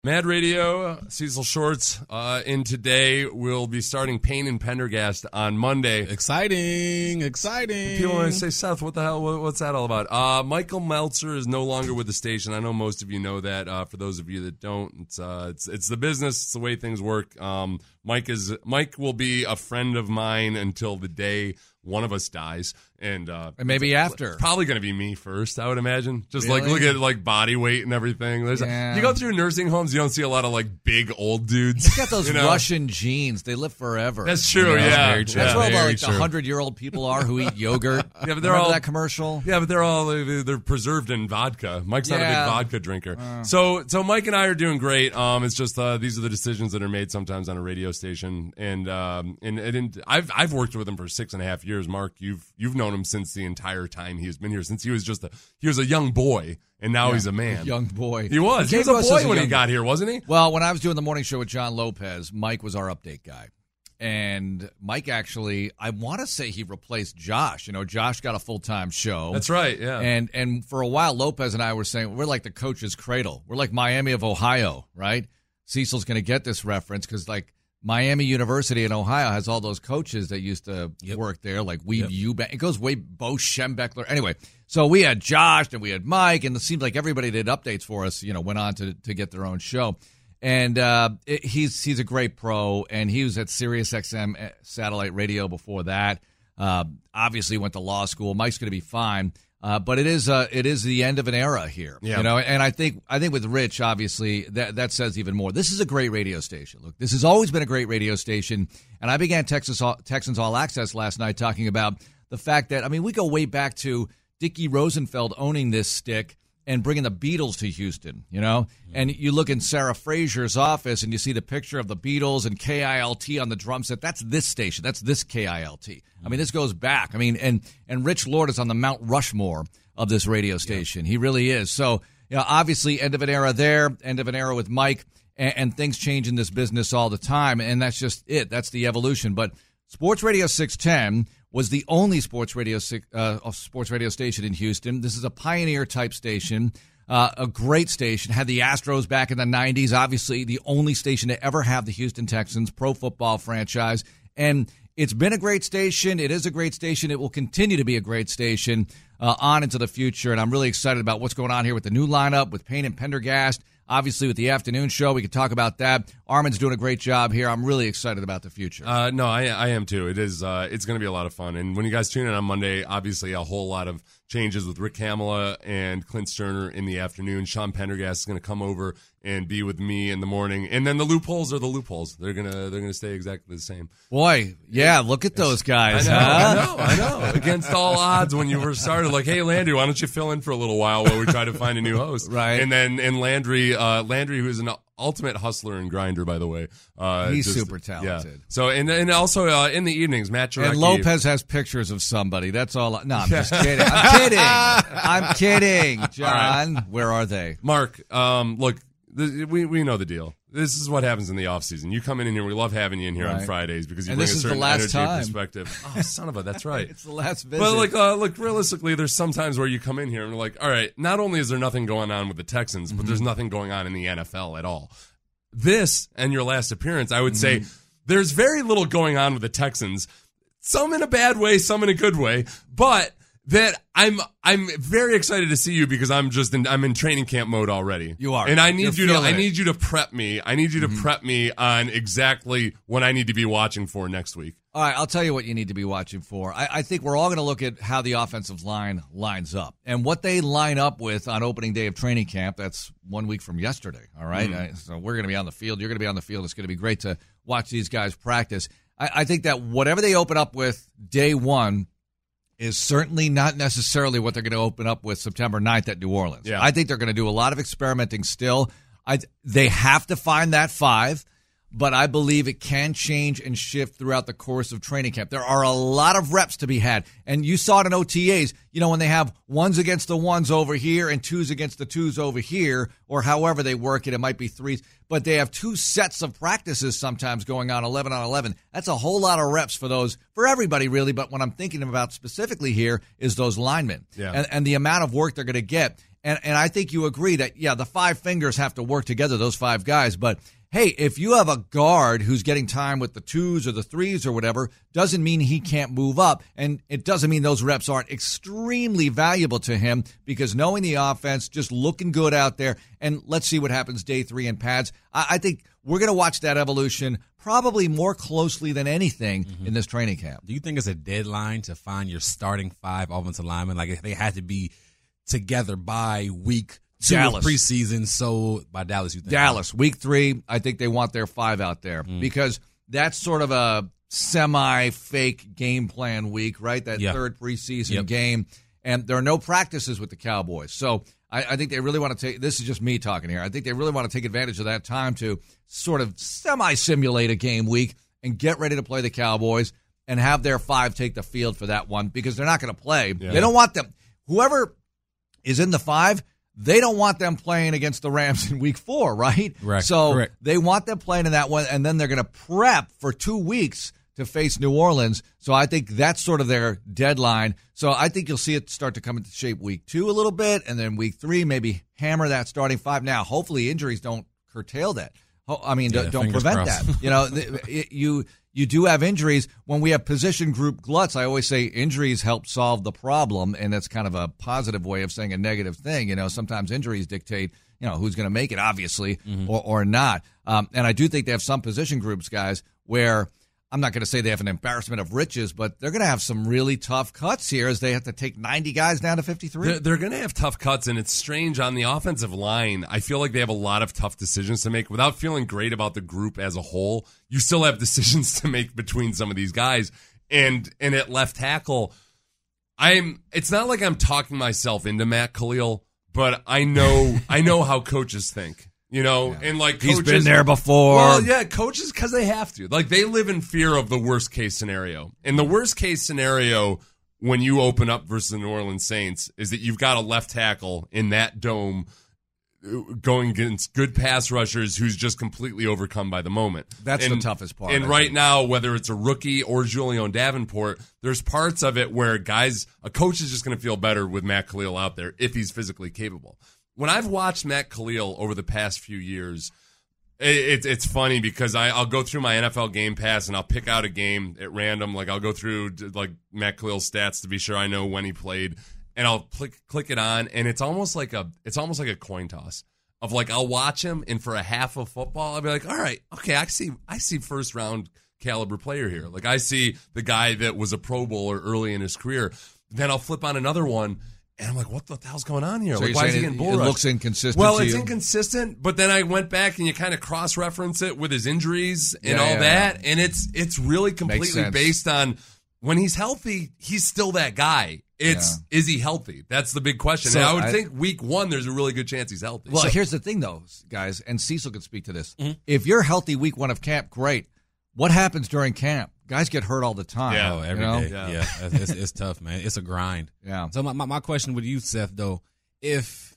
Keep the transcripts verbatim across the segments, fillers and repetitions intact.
Mad Radio, Cecil Shorts, uh, in today we'll be starting Payne and Pendergast on Monday. Exciting, exciting. People want to say, Seth, what the hell, what, what's that all about? Uh, Michael Meltzer is no longer with the station. I know most of you know that. Uh, for those of you that don't, it's, uh, it's, it's the business, it's the way things work. Um, Mike is, Mike will be a friend of mine until the day one of us dies. And, uh, and maybe after. It's probably going to be me first, I would imagine. Just really? like, look at like body weight and everything. There's yeah. a, you go through nursing homes, you don't see a lot of like big old dudes. He's got those you know? Russian genes. They live forever. That's true, you know? yeah. That's yeah. what about like true. the hundred-year-old people are who eat yogurt. Yeah, but they're Remember all that commercial. Yeah, but they're all they're preserved in vodka. Mike's not yeah. a big vodka drinker. Uh. So so Mike and I are doing great. Um, it's just uh, these are the decisions that are made sometimes on a radio station, and um, and, and I've I've worked with him for six and a half years. Mark, you've you've known him since the entire time he's been here, since he was just a he was a young boy, and now yeah, he's a man. A young boy. He was. He, he was a boy a when young... he got here, wasn't he? Well, when I was doing the morning show with John Lopez, Mike was our update guy. And Mike actually, I want to say he replaced Josh. You know, Josh got a full-time show. That's right, yeah. And and for a while, Lopez and I were saying, we're like the coach's cradle. We're like Miami of Ohio, right? Cecil's going to get this reference because, like, Miami University in Ohio has all those coaches that used to yep. work there, like Weeb yep. Eubank. It goes way, Bo Schembechler. Anyway, so we had Josh and we had Mike, and it seemed like everybody did updates for us, you know, went on to, to get their own show. And uh, it, he's he's a great pro, and he was at Sirius X M satellite radio before that. Uh, obviously went to law school. Mike's going to be fine, uh, but it is uh, it is the end of an era here, yeah. you know. And I think I think with Rich, obviously that that says even more. This is a great radio station. Look, this has always been a great radio station, and I began Texas Texans All Access last night talking about the fact that I mean we go way back to Dickie Rosenfeld owning this stick and bringing the Beatles to Houston, you know? And you look in Sarah Frazier's office and you see the picture of the Beatles and K I L T on the drum set. That's this station. That's this K I L T. I mean, this goes back. I mean, and, and Rich Lord is on the Mount Rushmore of this radio station. Yeah. He really is. So, you know, obviously end of an era there, end of an era with Mike, and, and things change in this business all the time. And that's just it. That's the evolution. But Sports Radio six ten was the only sports radio uh, sports radio station in Houston. This is a pioneer-type station, uh, a great station. Had the Astros back in the nineties, obviously the only station to ever have the Houston Texans, pro football franchise. And it's been a great station. It is a great station. It will continue to be a great station uh, on into the future. And I'm really excited about what's going on here with the new lineup, with Payne and Pendergast. Obviously, with the afternoon show, we could talk about that. Armin's doing a great job here. I'm really excited about the future. Uh, no, I, I am too. It is. Uh, it's going to be a lot of fun. And when you guys tune in on Monday, obviously a whole lot of changes with Rick Kamala and Clint Sterner in the afternoon. Sean Pendergast is going to come over and be with me in the morning. And then the loopholes are the loopholes. They're gonna they're gonna stay exactly the same. Boy, yeah, look at those guys. I know, huh? I know, I know. Against all odds, when you first started, like, hey Landry, why don't you fill in for a little while while we try to find a new host? Right. And then and Landry, uh, Landry, who's an ultimate hustler and grinder, by the way. Uh, He's just, super talented. Yeah. So and and also uh, in the evenings, Matt Jarecki. And Lopez has pictures of somebody. That's all. I, no, I'm just kidding. I'm kidding. I'm kidding, John. Right. Where are they? Mark, um, look, th- we we know the deal. This is what happens in the off season. You come in here, we love having you in here right. on Fridays because you and bring this a is certain the last energy time. and perspective. Oh, son of a, that's right. It's the last visit. But like, uh, look, realistically, there's some times where you come in here and we're like, all right, not only is there nothing going on with the Texans, mm-hmm. but there's nothing going on in the N F L at all. This and your last appearance, I would mm-hmm. say there's very little going on with the Texans. Some in a bad way, some in a good way, but that I'm I'm very excited to see you because I'm just in I'm in training camp mode already. You are, and I need You're you to I it. need you to prep me. I need you to mm-hmm. prep me on exactly what I need to be watching for next week. All right, I'll tell you what you need to be watching for. I, I think we're all going to look at how the offensive line lines up and what they line up with on opening day of training camp. That's one week from yesterday, all right? Mm. So we're going to be on the field. You're going to be on the field. It's going to be great to watch these guys practice. I, I think that whatever they open up with day one is certainly not necessarily what they're going to open up with September ninth at New Orleans. Yeah. I think they're going to do a lot of experimenting still. I, they have to find that five. But I believe it can change and shift throughout the course of training camp. There are a lot of reps to be had. And you saw it in O T As, you know, when they have ones against the ones over here and twos against the twos over here, or however they work it, it might be threes. But they have two sets of practices sometimes going on eleven on eleven. That's a whole lot of reps for those, for everybody really. But what I'm thinking about specifically here is those linemen yeah. and, and the amount of work they're going to get. And and I think you agree that, yeah, the five fingers have to work together, those five guys. But, hey, if you have a guard who's getting time with the twos or the threes or whatever, doesn't mean he can't move up. And it doesn't mean those reps aren't extremely valuable to him, because knowing the offense, just looking good out there, and let's see what happens day three in pads. I, I think we're going to watch that evolution probably more closely than anything mm-hmm. in this training camp. Do you think it's a deadline to find your starting five offensive linemen? Like, if they had to be together by week two Dallas. of preseason, so by Dallas, you think? Dallas, week three, I think they want their five out there mm. because that's sort of a semi-fake game plan week, right? That yeah. third preseason yep. game. And there are no practices with the Cowboys. So I, I think they really want to take – this is just me talking here. I think they really want to take advantage of that time to sort of semi-simulate a game week and get ready to play the Cowboys and have their five take the field for that one, because they're not going to play. Yeah. They don't want them – whoever is in the five – they don't want them playing against the Rams in week four, right? Right. So Correct. They want them playing in that one, and then they're going to prep for two weeks to face New Orleans. So I think that's sort of their deadline. So I think you'll see it start to come into shape week two a little bit, and then week three maybe hammer that starting five. Now, hopefully injuries don't curtail that. I mean, yeah, don't prevent crossed. that. You know, it, you you do have injuries. When we have position group gluts, I always say injuries help solve the problem, and that's kind of a positive way of saying a negative thing. You know, sometimes injuries dictate, you know, who's going to make it, obviously, mm-hmm. or, or not. Um, and I do think they have some position groups, guys, where I'm not going to say they have an embarrassment of riches, but they're going to have some really tough cuts here as they have to take ninety guys down to fifty-three. They're, they're going to have tough cuts, and it's strange. On the offensive line, I feel like they have a lot of tough decisions to make. Without feeling great about the group as a whole, you still have decisions to make between some of these guys. And and at left tackle, I'm. It's not like I'm talking myself into Matt Khalil, but I know I know how coaches think. You know, yeah. and like coaches, he's been there before. Well, yeah, coaches, because they have to. Like, they live in fear of the worst case scenario. And the worst case scenario when you open up versus the New Orleans Saints is that you've got a left tackle in that dome going against good pass rushers who's just completely overcome by the moment. That's and, the toughest part. And right now, whether it's a rookie or Julian Davenport, there's parts of it where guys, a coach is just going to feel better with Matt Khalil out there if he's physically capable. When I've watched Matt Khalil over the past few years, it, it, it's funny because I, I'll go through my N F L Game Pass and I'll pick out a game at random. Like, I'll go through like Matt Khalil's stats to be sure I know when he played, and I'll click click it on, and it's almost like a it's almost like a coin toss of like I'll watch him, and for a half of football, I'll be like, all right, okay, I see I see first round caliber player here. Like, I see the guy that was a Pro Bowler early in his career. Then I'll flip on another one. And I'm like, what the hell's going on here? So like, why is he getting bull rushed? It looks inconsistent. Well, to it's you. inconsistent, but then I went back and you kind of cross-reference it with his injuries and yeah, all yeah, that, yeah. and it's it's really completely based on when he's healthy, he's still that guy. It's yeah. is he healthy? That's the big question. So and I would I, think week one, there's a really good chance he's healthy. Well, so, here's the thing, though, guys, and Cecil could speak to this. Mm-hmm. If you're healthy week one of camp, great. What happens during camp? Guys get hurt all the time. Yeah, oh, every you know? day. Yeah, yeah. It's, it's, it's tough, man. It's a grind. Yeah. So my, my, my question with you, Seth, though, if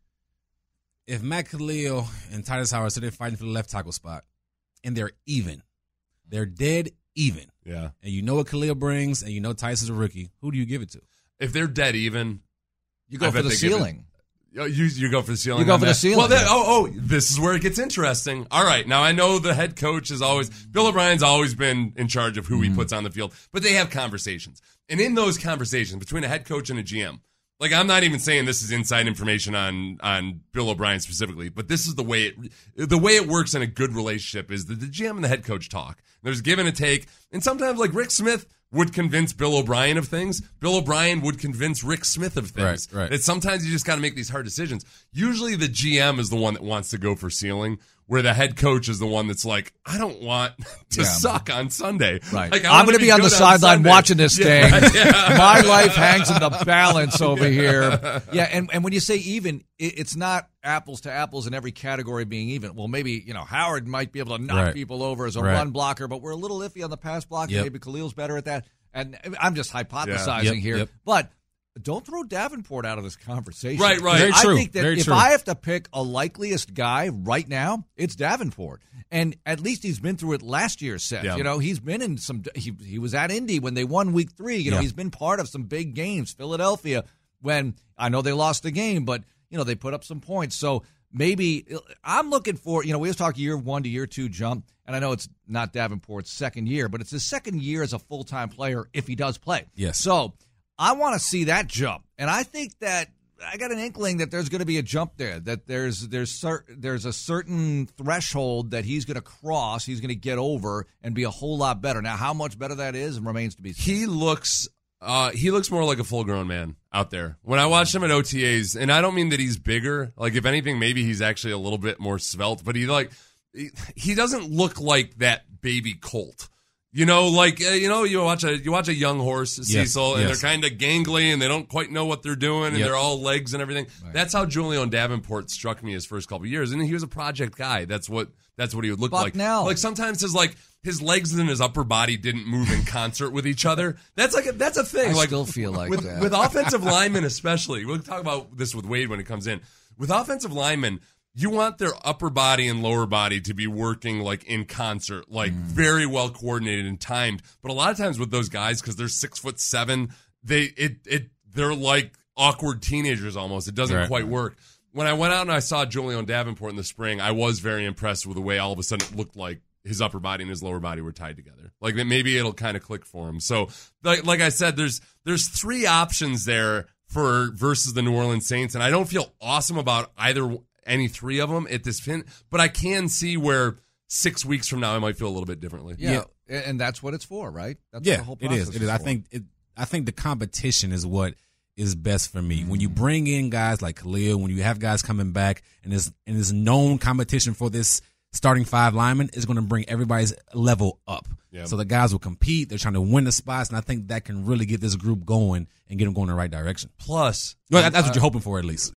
if Matt Khalil and Titus Howard, so they're fighting for the left tackle spot, and they're even, they're dead even. Yeah. And you know what Khalil brings, and you know Titus is a rookie. Who do you give it to? If they're dead even, you go I for the ceiling. You, you go for the ceiling. You go for that. the ceiling. Well, that, oh, oh, this is where it gets interesting. All right, now I know the head coach is always Bill O'Brien's always been in charge of who mm-hmm. he puts on the field, but they have conversations, and in those conversations between a head coach and a G M, like I'm not even saying this is inside information on on Bill O'Brien specifically, but this is the way it the way it works in a good relationship is that the G M and the head coach talk. There's give and a take, and sometimes like Rick Smith would convince Bill O'Brien of things. Bill O'Brien would convince Rick Smith of things. Right, right. That sometimes you just got to make these hard decisions. Usually the G M is the one that wants to go for ceiling, where the head coach is the one that's like, I don't want to yeah. suck on Sunday. Right. Like, I'm going to be, be on the sideline on watching this thing. Yeah, right, yeah. My life hangs in the balance over here. Yeah, and, and when you say even, it, it's not apples to apples in every category being even. Well, maybe, you know, Howard might be able to knock right. people over as a right. run blocker, but we're a little iffy on the pass blocking. Yep. Maybe Khalil's better at that. And I'm just hypothesizing yeah. yep, here. Yep. But don't throw Davenport out of this conversation. Right, right. Very I true. think that Very if true. I have to pick a likeliest guy right now, it's Davenport. And at least he's been through it last year, Seth. Yeah. You know, he's been in some he, – he was at Indy when they won week three. You know, yeah. he's been part of some big games. Philadelphia, when I know they lost the game, but – you know, they put up some points. So maybe I'm looking for, you know, we just talked year one to year two jump, and I know it's not Davenport's second year, but it's his second year as a full-time player if he does play. Yes. So I want to see that jump, and I think that I got an inkling that there's going to be a jump there, that there's there's cer- there's a certain threshold that he's going to cross, he's going to get over and be a whole lot better. Now, how much better that is remains to be seen. He looks uh, he looks more like a full-grown man out there. When I watched him at O T As, and I don't mean that he's bigger. Like, if anything, maybe he's actually a little bit more svelte, but he like he, he doesn't look like that baby colt. You know, like uh, you know, you watch a you watch a young horse, Cecil, yes, and yes. they're kind of gangly and they don't quite know what they're doing, and Yep. they're all legs and everything. Right. That's how Julian Davenport struck me his first couple of years, and he was a project guy. That's what that's what he would look like. Bucknell. Like sometimes his like his legs and his upper body didn't move in concert with each other. That's like a, that's a thing. I like still feel like with that. with offensive linemen, especially. We'll talk about this with Wade when it comes in. With offensive linemen, you want their upper body and lower body to be working like in concert, like Mm. very well coordinated and timed. But a lot of times with those guys, because they're six foot seven, they it it they're like awkward teenagers almost. It doesn't Right. quite work. When I went out and I saw Julian Davenport in the spring, I was very impressed with the way all of a sudden it looked like his upper body and his lower body were tied together. Like that maybe it'll kind of click for him. So like like I said, there's there's three options there for versus the New Orleans Saints, and I don't feel awesome about either any three of them at this pin, but I can see where six weeks from now I might feel a little bit differently. yeah, and that's what it's for, right? That's Yeah, what the whole it process is. It is. I for. think it. I think the competition is what is best for me. When you bring in guys like Khalil, when you have guys coming back, and there's and there's known competition for this starting five linemen, is going to bring everybody's level up. Yeah. So the guys will compete. They're trying to win the spots, and I think that can really get this group going and get them going in the right direction. Plus, Well, that- that's what you're hoping for, at least.